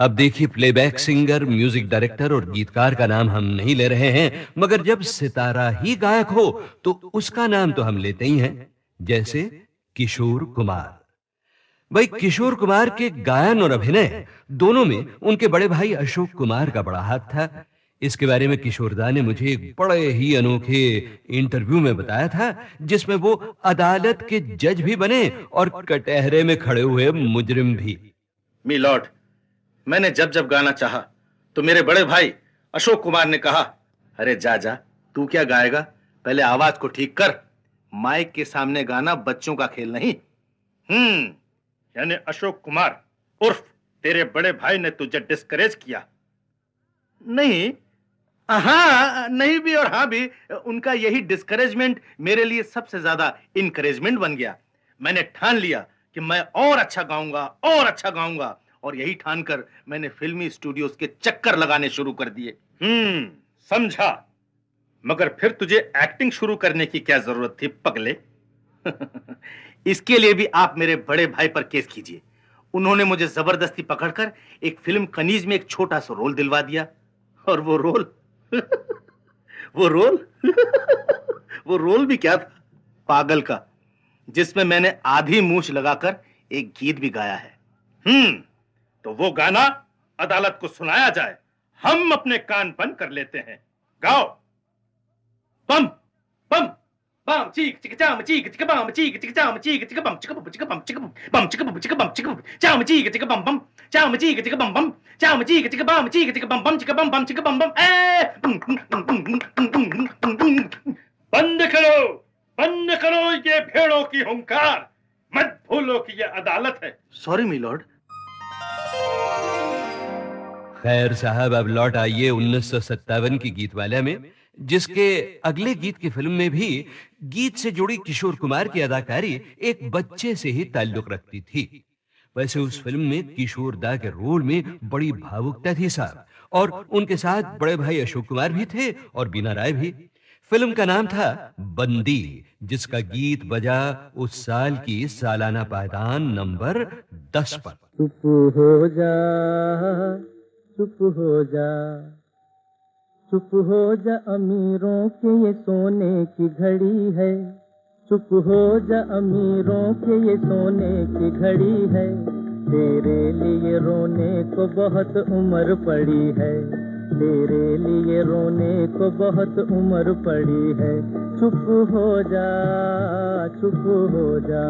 अब देखिए, playback singer, music director और गीतकार का नाम हम नहीं ले रहे हैं, मगर जब सितारा ही गायक हो तो उसका नाम तो हम लेते ही हैं, जैसे किशोर कुमार। भाई, किशोर कुमार के गायन और अभिनय दोनों में उनके बड़े भाई अशोक कुमार का बड़ा हाथ था। इसके बारे में किशोरदा ने मुझे एक बड़े ही अनोखे इंटरव्यू में बताया था, जिसमें वो अदालत के जज भी बने और कटहरे में खड़े हुए मुजरिम भी। मी लॉर्ड, मैंने जब जब गाना चाहा तो मेरे बड़े भाई अशोक कुमार ने कहा, अरे जा जा, तू क्या गाएगा, पहले आवाज को ठीक कर, माइक के सामने गाना बच्चों का खेल नहीं। यानी अशोक कुमार उर्फ तेरे बड़े भाई ने तुझे डिस्करेज किया? नहीं, हाँ नहीं भी और हाँ भी, उनका यही डिस्करेजमेंट मेरे लिए सबसे ज्यादा इनकरेजमेंट बन गया। मैंने ठान लिया कि मैं और अच्छा गाऊंगा और अच्छा गाऊंगा, और यही ठानकर मैंने फिल्मी स्टूडियोज के चक्कर लगाने शुरू कर दिए। समझा, मगर फिर तुझे एक्टिंग शुरू करने की क्या जरूरत थी पगले? इसके लिए भी आप मेरे बड़े भाई पर केस कीजिए। उन्होंने मुझे जबरदस्ती पकड़कर एक फिल्म कनीज में एक छोटा सा रोल दिलवा दिया, और वो रोल वो रोल वो रोल भी क्या था, पागल का, जिसमें मैंने आधी मूंछ लगाकर एक गीत भी गाया है। तो वो गाना अदालत को सुनाया जाए, हम अपने कान बंद कर लेते हैं। गाओ। बम बम बम चीक चिक चाम चीक चिक बम चीक चिक चाम चीक चिक बम चिक बम चिक बम चिक बम चिक बम चिक बम चिक चाम चीक चिक बम बम चाम चीक चिक बम बम चाम चीक चिक बम चीक चिक बम बम चिक बम बम चिक बम बम। बंद करो ये भेड़ों की हुंकार, मत भूलो कि ये अदालत है। Sorry my lord. खैर साहब, अब लौट आइए 1957 की गीतवाला में, जिसके अगले गीत की फिल्म में भी गीत से जुड़ी किशोर कुमार की अदाकारी एक बच्चे से ही ताल्लुक रखती थी। वैसे उस फिल्म में किशोर दा के रोल में बड़ी भावुकता थी साहब, और उनके साथ बड़े भाई अशोक कुमार भी थे और बीना राय भी। फिल्म का नाम था बंदी, जिसका गीत बजा उस साल की सालाना पायदान नंबर 10 पर। चुप हो जा, चुप हो जा, चुप हो जा, अमीरों के ये सोने की घड़ी है। चुप हो जा, अमीरों के ये सोने की घड़ी है। तेरे लिए रोने को बहुत उम्र पड़ी है, तेरे लिए रोने को बहुत उम्र पड़ी है। चुप हो जा, चुप हो जा।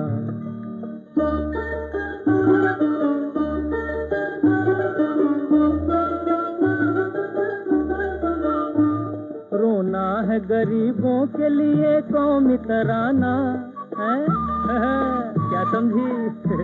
रोना है गरीबों के लिए कौमी तराना है, क्या समझी?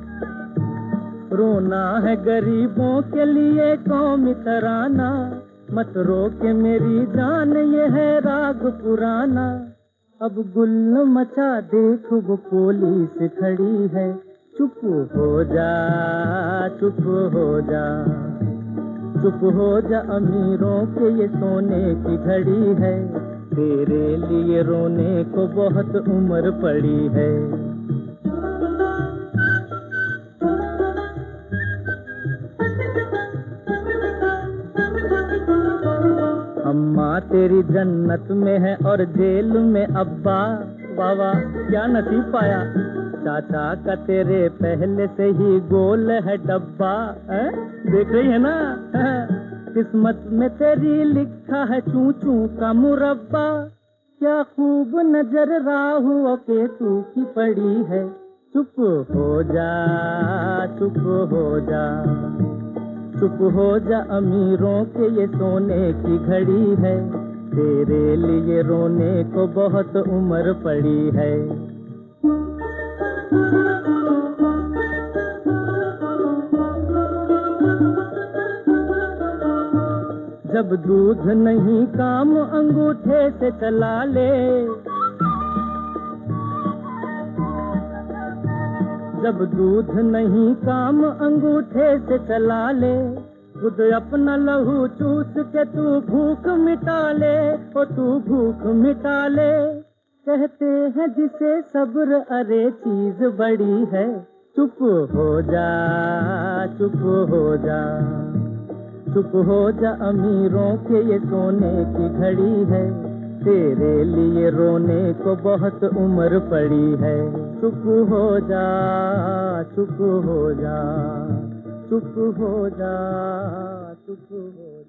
रोना है गरीबों के लिए कौमी तराना, मत रो के मेरी जान, ये है राग पुराना। अब गुल मचा देख वो पुलिस खड़ी है। चुप हो जा, चुप हो जा, चुप हो जा, अमीरों के ये सोने की घड़ी है। तेरे लिए रोने को बहुत उम्र पड़ी है। अम्मा तेरी जन्नत में है और जेल में अब्बा, बाबा क्या नसीब पाया। चाचा का तेरे पहले से ही गोल है डब्बा, देख रही है ना? किस्मत में तेरी लिखा है चू चू का मुरब्बा। क्या खूब नजर राहु के तू की पड़ी है। चुप हो जा, चुप हो जा, चुप हो जा, अमीरों के ये सोने की घड़ी है। तेरे लिए रोने को बहुत उम्र पड़ी है। जब दूध नहीं काम अंगूठे से चला ले, जब दूध नहीं काम अंगूठे से चला ले, खुद अपना लहू चूस के तू भूख मिटा ले, ओ तू भूख मिटा ले। कहते हैं जिसे सब्र अरे चीज बड़ी है, चुप हो जा, चुप हो जा, चुप हो जा, अमीरों के ये सोने की घड़ी है, तेरे लिए रोने को बहुत उम्र पड़ी है। चुप हो जा, चुप हो जा, चुप हो जा, चुप हो जा।